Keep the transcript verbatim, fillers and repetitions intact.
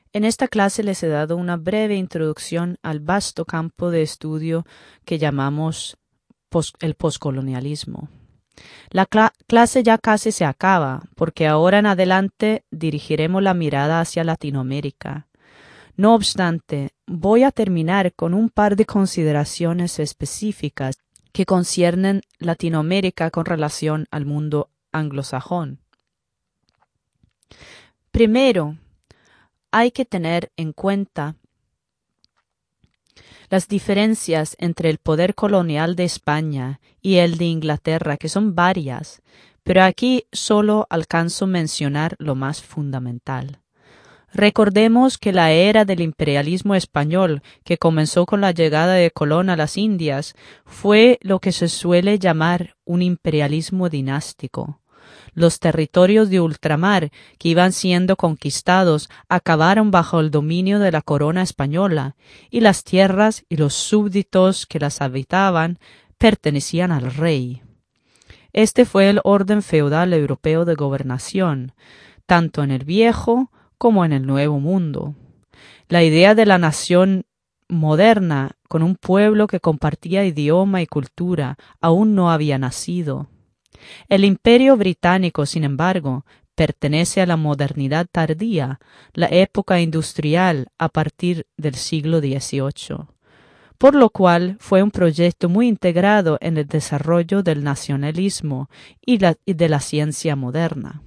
En esta clase les he dado una breve introducción al vasto campo de estudio que llamamos pos- el poscolonialismo. La cla- clase ya casi se acaba, porque ahora en adelante dirigiremos la mirada hacia Latinoamérica. No obstante, voy a terminar con un par de consideraciones específicas que conciernen Latinoamérica con relación al mundo anglosajón. Primero, hay que tener en cuenta las diferencias entre el poder colonial de España y el de Inglaterra, que son varias, pero aquí solo alcanzo a mencionar lo más fundamental. Recordemos que la era del imperialismo español, que comenzó con la llegada de Colón a las Indias, fue lo que se suele llamar un imperialismo dinástico. Los territorios de ultramar que iban siendo conquistados acabaron bajo el dominio de la corona española, y las tierras y los súbditos que las habitaban pertenecían al rey. Este fue el orden feudal europeo de gobernación, tanto en el viejo como en el nuevo mundo. La idea de la nación moderna, con un pueblo que compartía idioma y cultura, aún no había nacido. El Imperio británico, sin embargo, pertenece a la modernidad tardía, la época industrial a partir del siglo dieciocho, por lo cual fue un proyecto muy integrado en el desarrollo del nacionalismo y, la, y de la ciencia moderna.